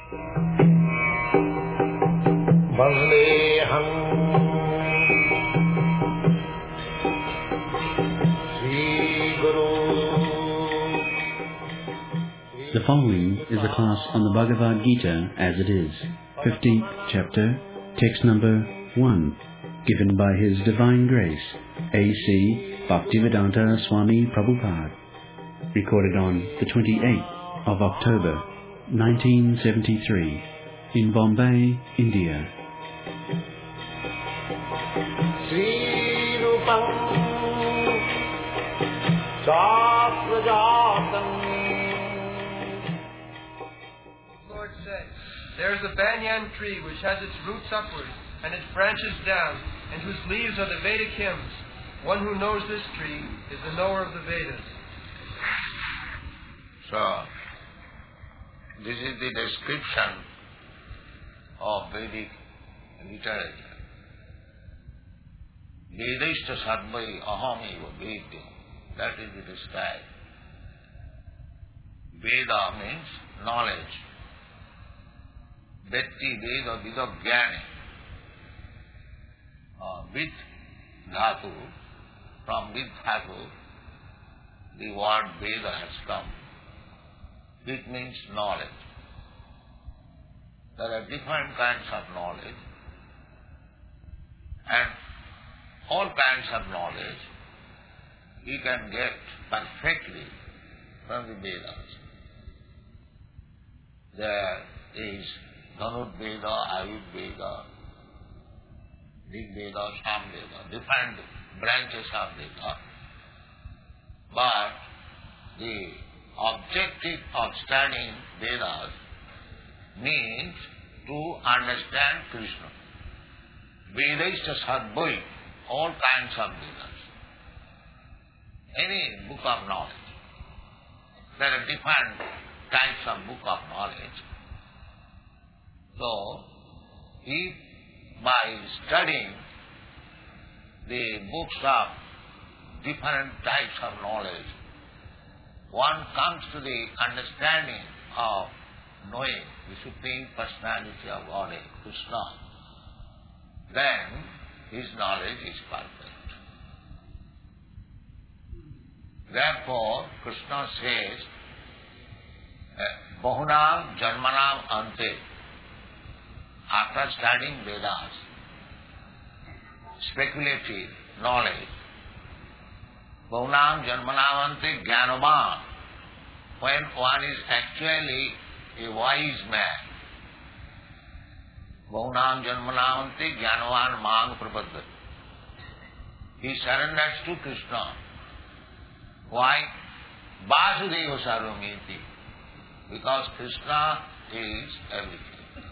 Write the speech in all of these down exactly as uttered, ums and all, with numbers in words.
Vandeham Sri Guru. The following is a class on the Bhagavad Gita as it is, fifteenth chapter, text number one, given by His Divine Grace, A C Bhaktivedanta Swami Prabhupada, recorded on the twenty-eighth of October, nineteen seventy-three, in Bombay, India. Sri Rupam Saprajatam. Lord said, there is a banyan tree which has its roots upward and its branches down, and whose leaves are the Vedic hymns. One who knows this tree is the knower of the Vedas. So, this is the description of Vedic literature. Vedaishta sadvai aham eva vedya. That is the described. Veda means knowledge. Vetti Veda Vidabhyani. Uh, with dhatu, from with dhatu, the word Veda has come. It means knowledge. There are different kinds of knowledge, and all kinds of knowledge you can get perfectly from the Vedas. There is Dhanur Veda, Ayurveda Veda, Rig Veda, Sam Veda, different branches of Veda. But the objective of studying Vedas means to understand Krishna. Vedaishta sadvai, all kinds of Vedas. Any book of knowledge. There are different types of book of knowledge. So, if by studying the books of different types of knowledge, one comes to the understanding of knowing the Supreme Personality of Godhead, Krishna, then his knowledge is perfect. Therefore, Krishna says, Bahunam Janmanam Ante. After studying Vedas, speculative knowledge, Bahunam Janmanam Ante Jnanavan, when one is actually a wise man, Bahunam Janmanam Ante Jnanavan Mang Prapaddati. He surrenders to Krishna. Why? Vasudeva Sarvamiti. Because Krishna is everything.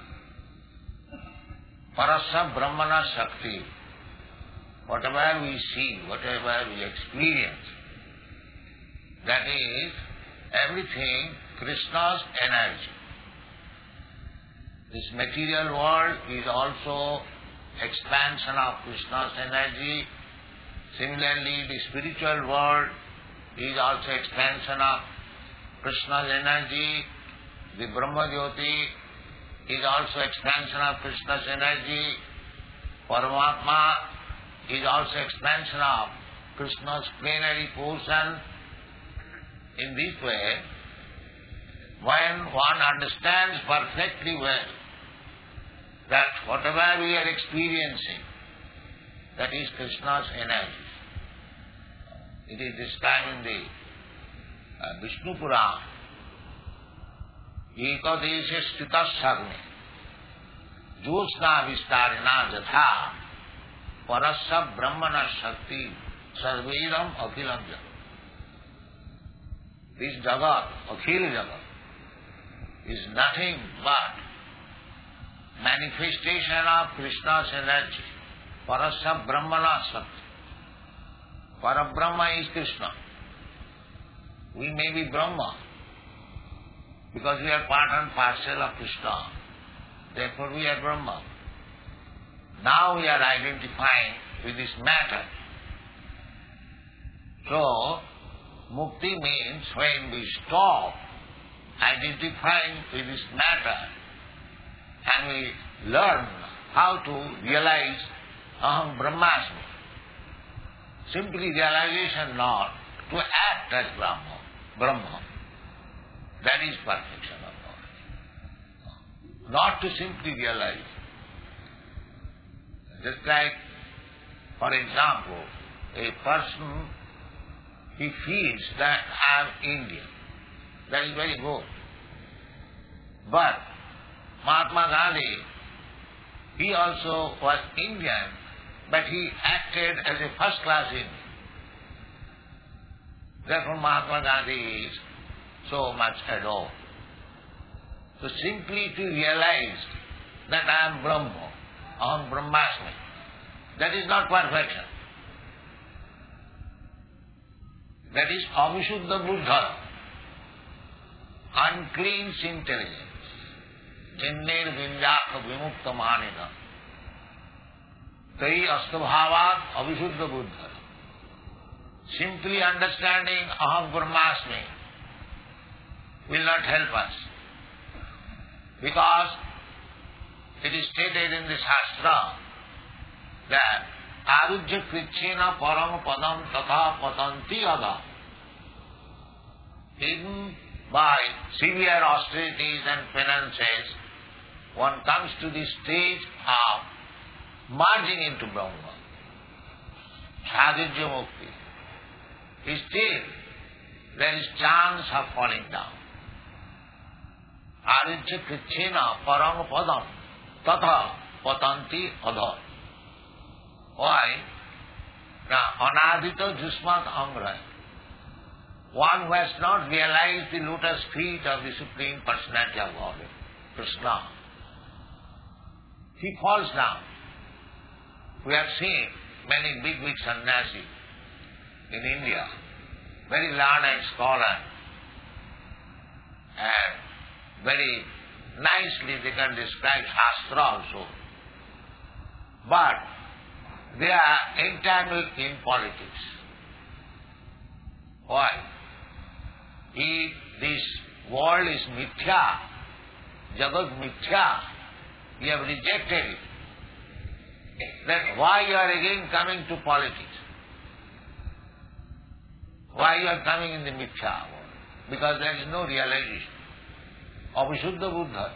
Parasya Brahmana Shakti. Whatever we see, whatever we experience, that is everything Krishna's energy. This material world is also expansion of Krishna's energy. Similarly, the spiritual world is also expansion of Krishna's energy. The Brahma Jyoti is also expansion of Krishna's energy. Paramatma is also expansion of Krishna's plenary portion. In this way, when one understands perfectly well that whatever we are experiencing, that is Krishna's energy. It is described in the uh, Vishnu Purana. Ekadeshe sthitasagni josna vistarina jatha parasya brahmana shakti sarvedam akhilam jagat. This jagat, akhil jagat, is nothing but manifestation of Krishna's energy. Parasya brahmana shakti. Parabrahma is Krishna. We may be Brahma because we are part and parcel of Krishna. Therefore we are Brahma. Now we are identifying with this matter. So, mukti means when we stop identifying with this matter and we learn how to realize Aham Brahmasmi. Simply realization not to act as Brahma. Brahma. That is perfection of knowledge. Not to simply realize. Just like, for example, a person, he feels that I am Indian. That is very good. But Mahatma Gandhi, he also was Indian, but he acted as a first-class Indian. Therefore Mahatma Gandhi is so much adored. So simply to realize that I am Brahma, Aham Brahmasmi, that is not perfection. That is Avishuddha Buddha, unclean intelligence. Jinnir Vindyak Vimukta Manina. Tai Astabhavat Avishuddha Buddha. Simply understanding Aham Brahmasmi will not help us. Because it is stated in the Shastra that Arujya Krichena Param Padam Tatha Patanti Ada. Even by severe austerities and penances, one comes to the stage of merging into Brahma. Sadhujya Mukti. Still, there is chance of falling down. Arujya Krichena Param Padam Tatha Patanti Adha. Why? Now, Anadita Jusmat Amra. One who has not realized the lotus feet of the Supreme Personality of Godhead, Krishna, he falls down. We have seen many big, big sannyasis in India, very learned scholar, and very nicely they can describe Shastra also. But they are entangled in politics. Why? If this world is mithya, jagat mithya, you have rejected it, then why you are again coming to politics? Why you are coming in the mithya world? Because there is no realization. Avishuddha Buddha,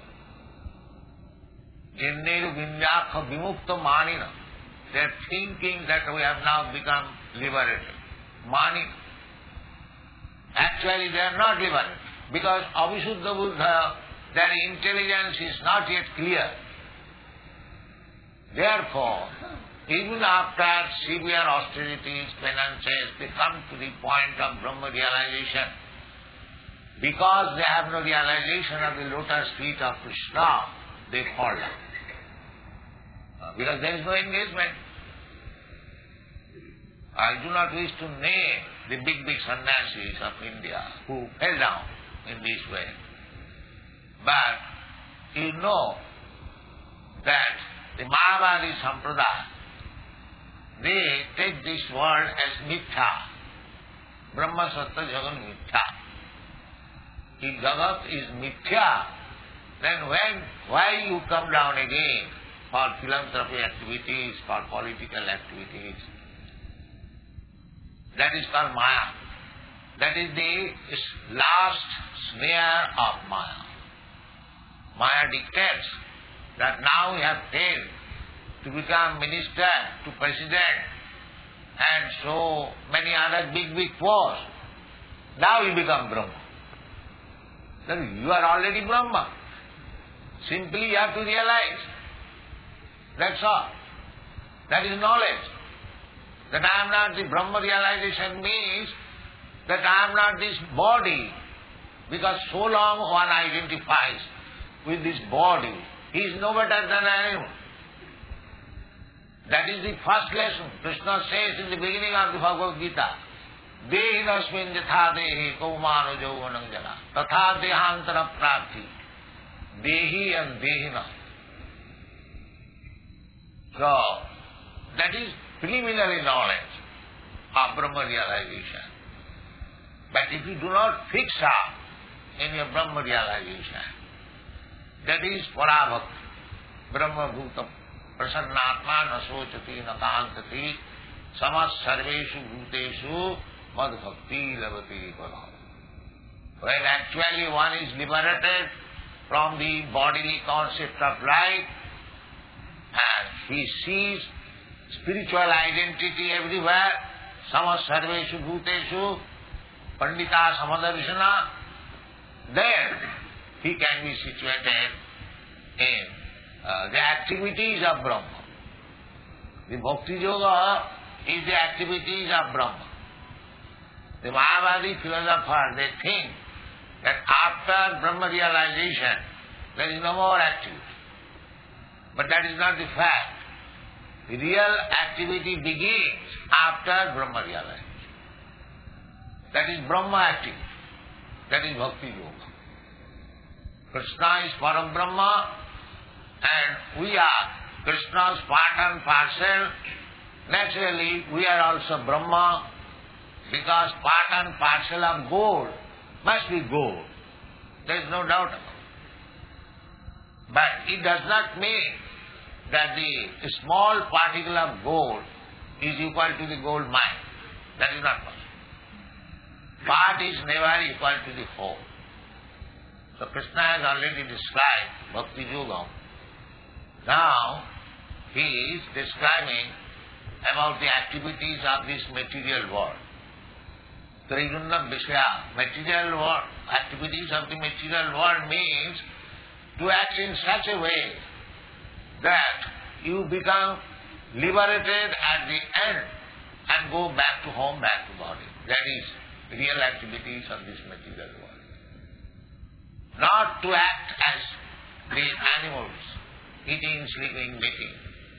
Jinneru Vinyakha Vimukta Manina, they are thinking that we have now become liberated. Manina. Actually, they are not liberated. Because Avishuddha Buddha, their intelligence is not yet clear. Therefore, even after severe austerities, penances, they come to the point of Brahma realization. Because they have no realization of the lotus feet of Krishna, they fall down. Because there is no engagement. I do not wish to name the big, big sannyasis of India who fell down in this way. But you know that the Mayavadi Sampradaya, they take this world as mithya. Brahma Sattva Jagat mithya. If Jagat is mithya, then when, why you come down again for philanthropy activities, for political activities? That is called Maya. That is the last snare of Maya. Maya dictates that now we have failed to become minister, to president, and so many other big, big posts. Now you become Brahma. Then you are already Brahma. Simply you have to realize. That's all. That is knowledge. That I am not the Brahma realization means that I am not this body. Because so long one identifies with this body, he is no better than anyone. That is the first lesson. Krishna says in the beginning of the Bhagavad Gita, Dehinasmin yatha dehi kaumano jauvanam jana tatha dehantara prapti. Dehi and Dehina. So, that is preliminary knowledge of Brahma realization. But if you do not fix up in your Brahma realization, that is parabhakti. Brahma Bhuta Prasannatma na sochati na kantati samas sarveshu bhuteshu mad bhakti lavati param. When actually one is liberated from the bodily concept of life and he sees spiritual identity everywhere, samas sarveshu bhuteshu pandita samadarshana, then he can be situated in uh, the activities of Brahma. The Bhakti Yoga is the activities of Brahma. The Mayavadi philosophers, they think that after Brahma realization, there is no more activity. But that is not the fact. The real activity begins after Brahma realization. That is Brahma activity. That is Bhakti Yoga. Krishna is Param Brahma and we are Krishna's part and parcel. Naturally, we are also Brahma because part and parcel of gold must be gold. There is no doubt about it. But it does not mean that the small particle of gold is equal to the gold mine. That is not possible. Part is never equal to the whole. So Krishna has already described Bhakti Yoga. Now he is describing about the activities of this material world. Trigunna Vishaya, material world, activities of the material world means to act in such a way that you become liberated at the end and go back to home, back to body. That is real activities of this material world. Not to act as the animals, eating, sleeping, mating.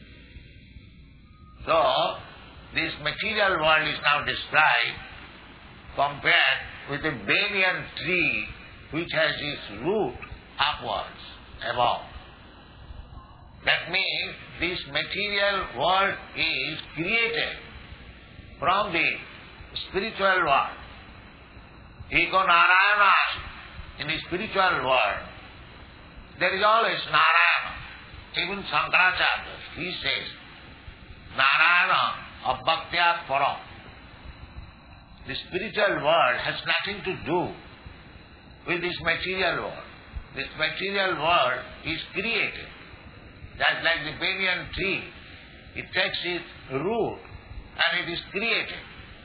So, this material world is now described compared with a banyan tree which has its root upwards, above. That means this material world is created from the spiritual world. Ego Narayana, in the spiritual world, there is always Narayana. Even Shankaracharya, he says, Narayana abhaktyat param. The spiritual world has nothing to do with this material world. This material world is created. Just like the banyan tree, it takes its root and it is created.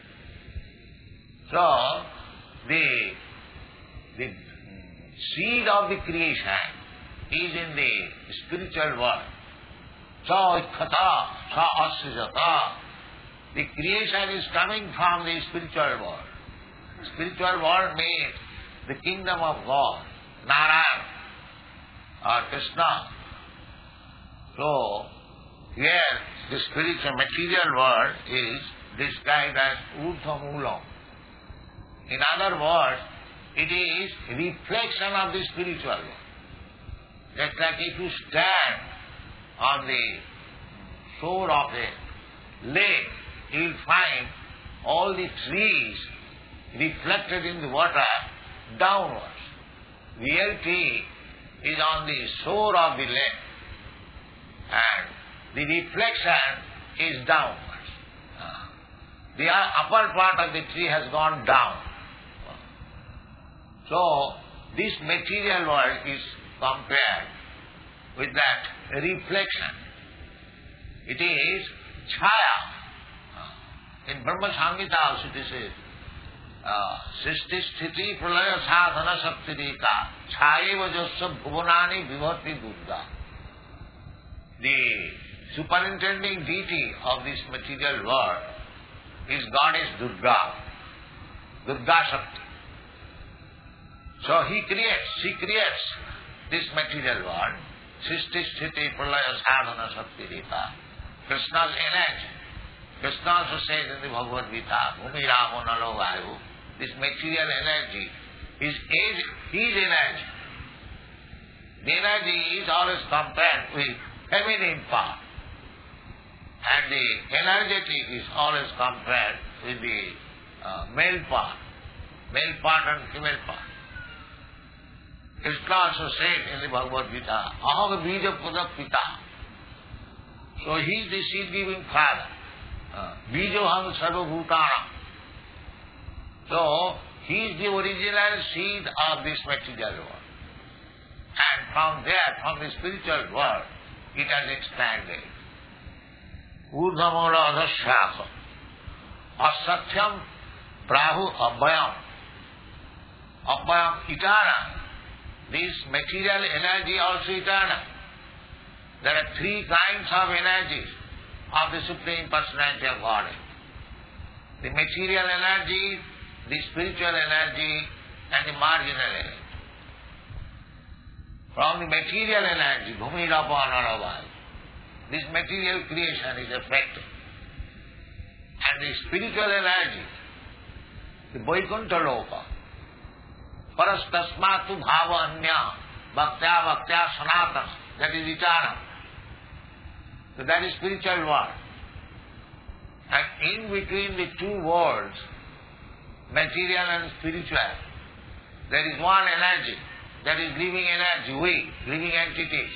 So, the, the seed of the creation is in the spiritual world. Sa ikkhata, sa asrijata. The creation is coming from the spiritual world. Spiritual world means the kingdom of God, Narayana or Krishna. So, here the spiritual material world is described as Urdhva Moolam. In other words, it is reflection of the spiritual world. Just like if you stand on the shore of a lake, you will find all the trees reflected in the water downwards. Reality is on the shore of the lake and the reflection is downwards. The upper part of the tree has gone down. So, this material world is compared with that reflection. It is chaya. In Brahma Samhita also it is Sisti Sthiti Pralaya Sadhana Shaktirika Chayeva Josya Bhuvanani Vibhati Durga. The superintending deity of this material world is Goddess Durga. Durga Shakti. So he creates, she creates this material world. Sisti Sthiti Pralaya Sadhana Shaktirika. Krishna's energy. Krishna also says in the Bhagavad Gita, Bhumi Ramo Nalo Vayu, this material energy is his energy. The energy is always compared with feminine part. And the energetic is always compared with the uh, male part. Male part and female part. Krishna also said in the Bhagavad Gita, Aham bija pada pita. So he is the seed-giving father. Bijoham sarva bhutana. So he is the original seed of this material world. And from there, from the spiritual world, it has expanded. Urdhamula adhasyasa. Asatyam prahu abhayam. Abhayam eternal. This material energy also eternal. There are three kinds of energies of the Supreme Personality of Godhead. The material energy, the spiritual energy, and the marginal energy. From the material energy, Bhumirapo Anarabhai, this material creation is affected. And the spiritual energy, the Vaikuntha Loka, Parastasmatu Bhava Anya, Bhaktya Bhaktya Sanatana, that is eternal. So that is spiritual world. And in between the two worlds, material and spiritual, there is one energy, that is living energy, we, living entities.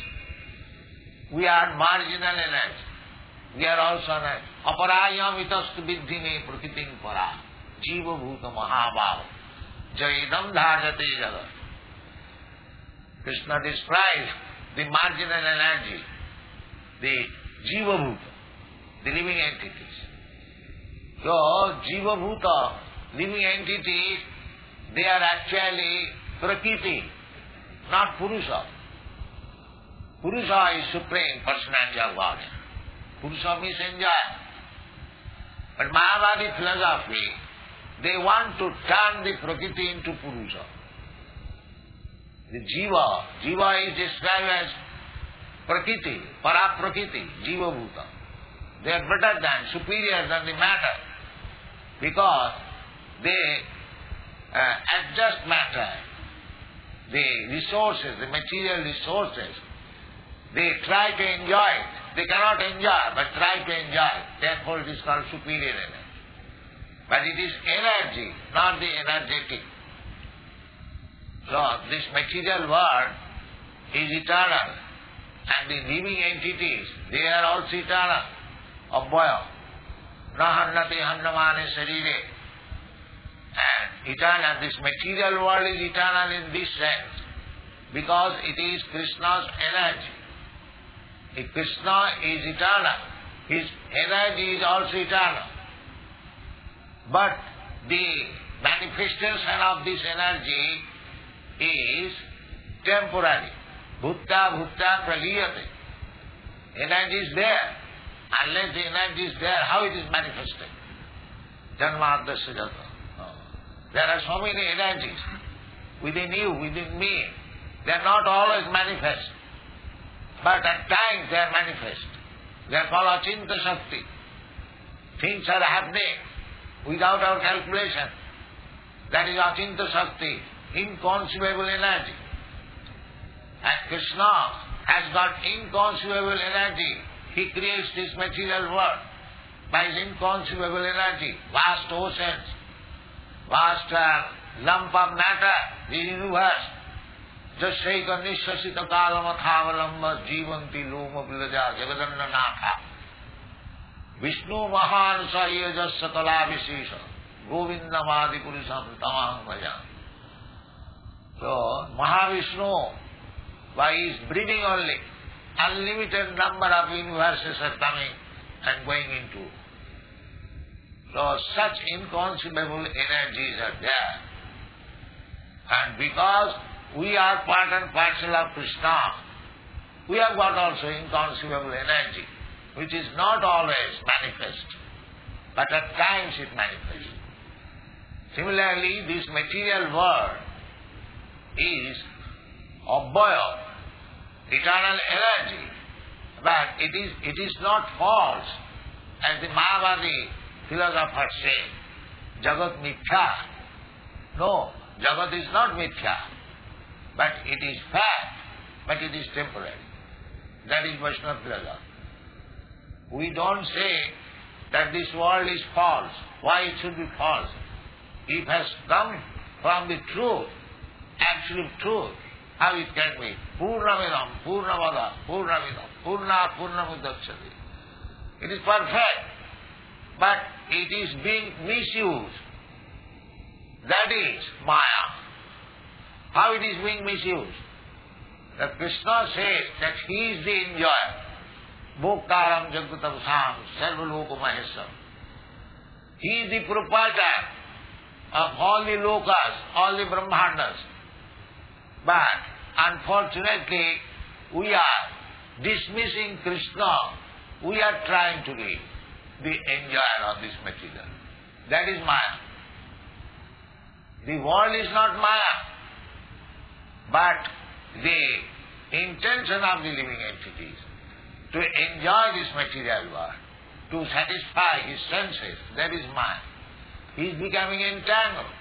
We are marginal energy. We are also energy. Aparayam itastu viddhine prakritim para. Jiva bhuta mahabhava. Jaidam dhajate jagat. Krishna describes the marginal energy, the jiva bhuta, the living entities. So, jiva bhuta, living entities, they are actually prakriti, not Purusha. Purusha is Supreme Personality of Godhead. Purusha means enjoy. But Mayavadi philosophy, they want to turn the Prakriti into Purusha. The Jiva, Jiva is described as Prakriti, Para-Prakriti, Jiva Bhuta. They are better than, superior than the matter, because they uh, adjust matter, the resources, the material resources. They try to enjoy it. They cannot enjoy, but try to enjoy it. Therefore it is called superior energy. But it is energy, not the energetic. So this material world is eternal. And the living entities, they are also eternal. Abhaya. Nahannati hannamane sarire. And eternal, this material world is eternal in this sense, because it is Krishna's energy. If Krishna is eternal, his energy is also eternal. But the manifestation of this energy is temporary. Bhutta bhutta praliyate. Energy is there. Unless the energy is there, how it is manifested? Janmadasya jata. There are so many energies within you, within me. They are not always manifest. But at times they are manifest. They are called Achinta Shakti. Things are happening without our calculation. That is Achinta Shakti, inconceivable energy. And Krishna has got inconceivable energy. He creates this material world by his inconceivable energy, vast oceans, vast uh, lump of matter, the universe. Jasyaika nishasita kalamathavalamba jivanti loma vilaja jagadanna natha. Vishnu mahan sayeja satala visesha govinda madipurusam tamaham bhajan. So, Mahavishnu, by his breathing only, unlimited number of universes are coming and going into. So, such inconceivable energies are there. And because we are part and parcel of Krishna, we have got also inconceivable energy, which is not always manifest, but at times it manifests. Similarly, this material world is abhaya, eternal energy, but it is it is not false, as the Mayavadi philosophers say, Jagat mithya. No, Jagat is not mithya, but it is fact, but it is temporary. That is Vaishnava philosophy. We don't say that this world is false. Why it should be false? It has come from the truth, absolute truth, How it can be? Purnamidam, Purnamada, Purnamidam, Purna, Purnamudachyate. It is perfect, but it is being misused. That is Maya. How it is being misused? That Krishna says that he is the enjoyer. Bhoktaram Jagatam Sam, Sarvaloka Mahesam. He is the proprietor of all the lokas, all the brahmandas. But unfortunately, we are dismissing Krishna. We are trying to be the enjoyer of this material. That is Maya. The world is not Maya, but the intention of the living entities to enjoy this material world, to satisfy his senses, that is Maya. He is becoming entangled.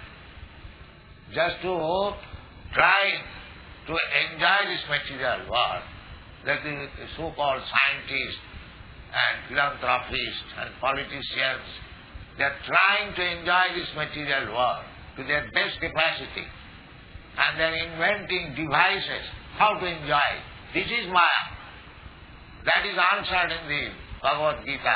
Just to try to enjoy this material world, that the so-called scientists and philanthropists and politicians, they are trying to enjoy this material world to their best capacity, and they are inventing devices how to enjoy it. This is Maya. That is answered in the Bhagavad Gita.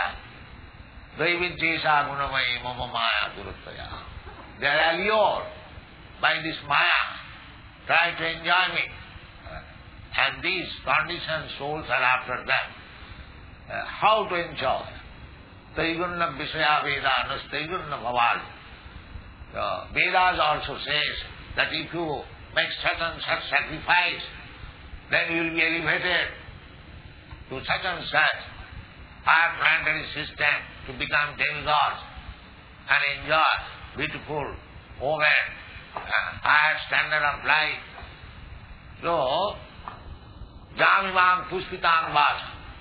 Daivichesa gunamayi mama maya duruttaya. They are allured by this Maya, try to enjoy me. And these conditioned souls are after them. Uh, how to enjoy? Triguna Vishaya Veda, Nastriguna Bhavali. Uh, Vedas also says that if you make such and such sacrifice, then you will be elevated to such and such higher planetary system to become demigods and enjoy beautiful women and higher standard of life. So, Jamimam Pushpitam Vas,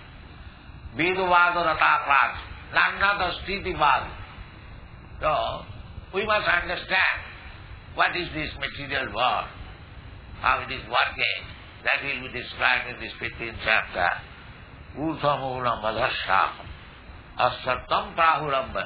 Veduvada Ratapat, Nannata Sthiti Vad. So, we must understand what is this material world, how it is working. That will be described in this fifteenth chapter. Urthamulam Vadhasham Asattam Prahurambha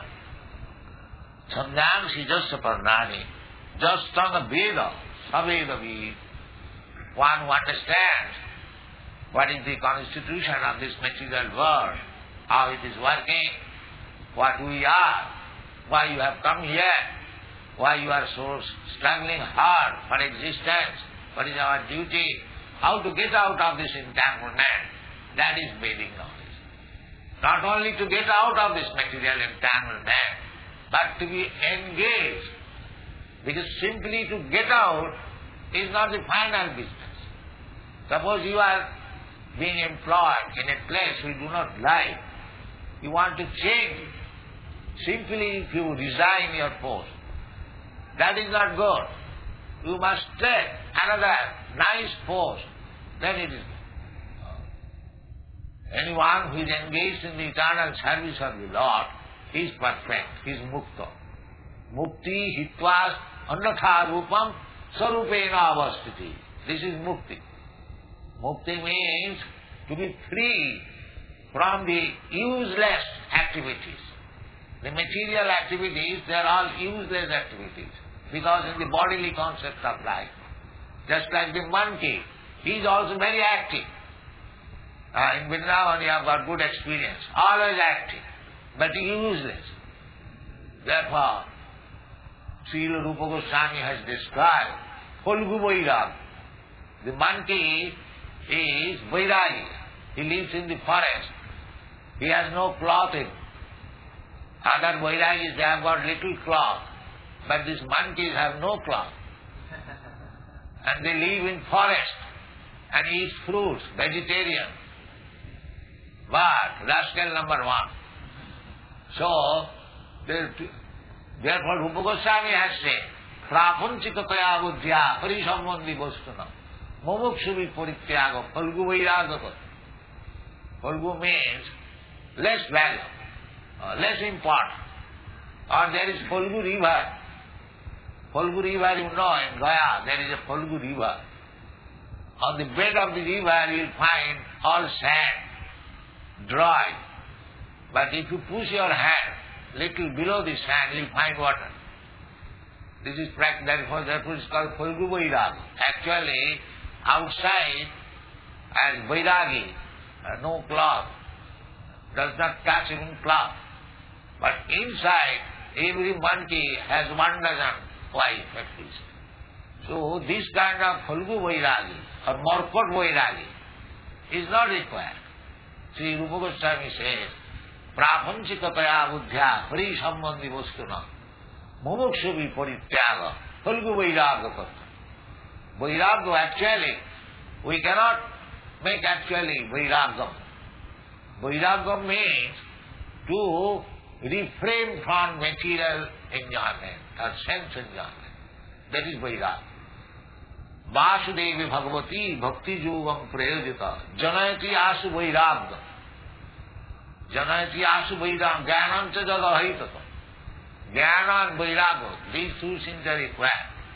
Sandhyam Sijasya Parnani. Just on the Veda, Saveda Ved, one who understands what is the constitution of this material world, how it is working, what we are, why you have come here, why you are so struggling hard for existence, what is our duty, how to get out of this entanglement. That is Vedic knowledge. Not only to get out of this material entanglement, but to be engaged. Because simply to get out is not the final business. Suppose you are being employed in a place you do not like, you want to change it. Simply if you resign your post, that is not good. You must take another nice post, then it is. Anyone who is engaged in the eternal service of the Lord is perfect, he is mukta. Mukti hitvas annatha rupam sarupena avastiti. This is mukti. Mukti means to be free from the useless activities. The material activities, they are all useless activities because in the bodily concept of life. Just like the monkey, he is also very active. Uh, in Vrindavan you have got good experience, always active, but useless. Therefore, Srila Rupa Goswami has described Phalgu Vairag. The monkey is Vairagi. He lives in the forest. He has no clothing. Other Vairagis, they have got little cloth, but these monkeys have no cloth. And they live in forest and eat fruits, vegetarian. But rascal number one. So, therefore Rupa Goswami has said, Prapunchikataya buddhya parisambandhi vastunam mumuksuvi parityaga Phalgu vairagata. Phalgu means less value, uh, less important. Or there is Phalgu river. Phalgu river, you know, in Gaya there is a Phalgu river. On the bed of the river you will find all sand, dry. But if you push your hand little below the sand, you will find water. This is practice, therefore, therefore it is called Phalgu Vairag. Actually, outside as Vairagi, uh, no cloth, does not catch even cloth. But inside, every monkey has one dozen wife at least. So this kind of Phalgu Vairagi or Morkot Vairagi is not required. Sri Rupa Goswami says, Prapanchikataya buddhya hari sambandhi vastuna mumukshu viparityaga Phalgu Vairaga karta. Vairaga actually, we cannot make actually Vairagam. Vairagam means to refrain from material enjoyment or sense enjoyment. That is Vairagam. Vasudevi Bhagavati Bhakti Yogam Prayojita Janayati Asu Vairagam. Janayati Asu Vairagam Jnanam cha jagahitata. Jnana and Vairagam, these two things are required.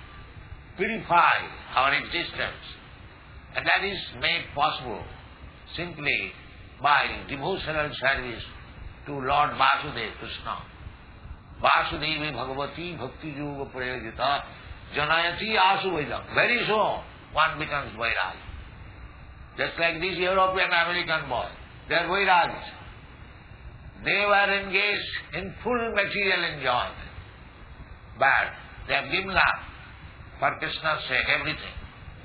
Purify our existence. And that is made possible simply by devotional service to Lord Vasudeva Krishna. Vasudevi Bhagavati Bhakti Yoga Prayojita Janayati Asu Vairagam. Very soon one becomes Vairagi. Just like these European American boys, they are Vairagis. They were engaged in full material enjoyment. But they have given up for Krishna's sake everything.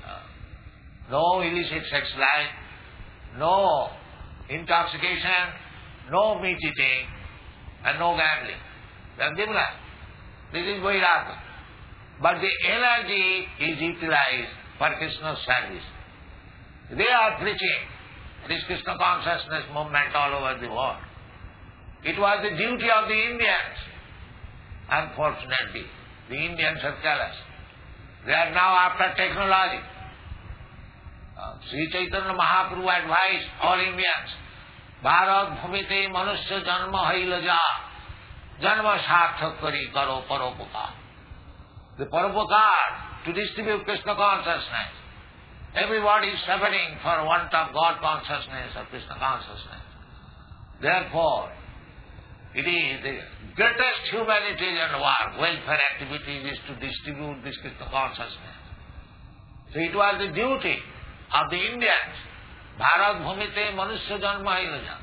No illicit sex life, no intoxication, no meat eating, and no gambling. They have given up. This is Vairagam. But the energy is utilized for Krishna's service. They are preaching this Krishna consciousness movement all over the world. It was the duty of the Indians. Unfortunately, the Indians are careless. They are now after technology. Uh, Sri Chaitanya Mahaprabhu advised all Indians, Bharat bhumite manusya janma hailaja, janma sarthak kari karo paropakar. The paropakar, to distribute Krishna consciousness. Everybody is suffering for want of God consciousness or Krishna consciousness. Therefore, it is the greatest humanitarian work, welfare activity is to distribute this Krishna consciousness. So it was the duty of the Indians. Bharat bhumite manusya janma hailaja.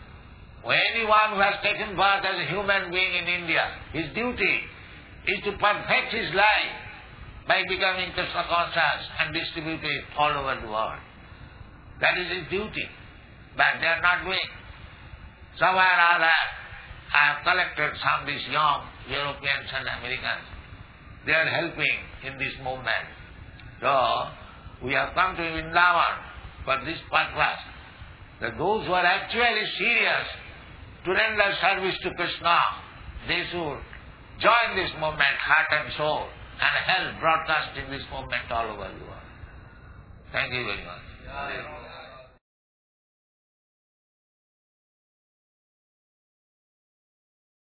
Anyone who has taken birth as a human being in India, his duty is to perfect his life by becoming Krishna conscious and distribute it all over the world. That is his duty. But they are not doing. Somewhere or other, I have collected some of these young Europeans and Americans. They are helping in this movement. So, we have come to Vrindavan for this purpose, that those who are actually serious to render service to Krishna, they should join this movement heart and soul and help broadcasting this movement all over the world. Thank you very much.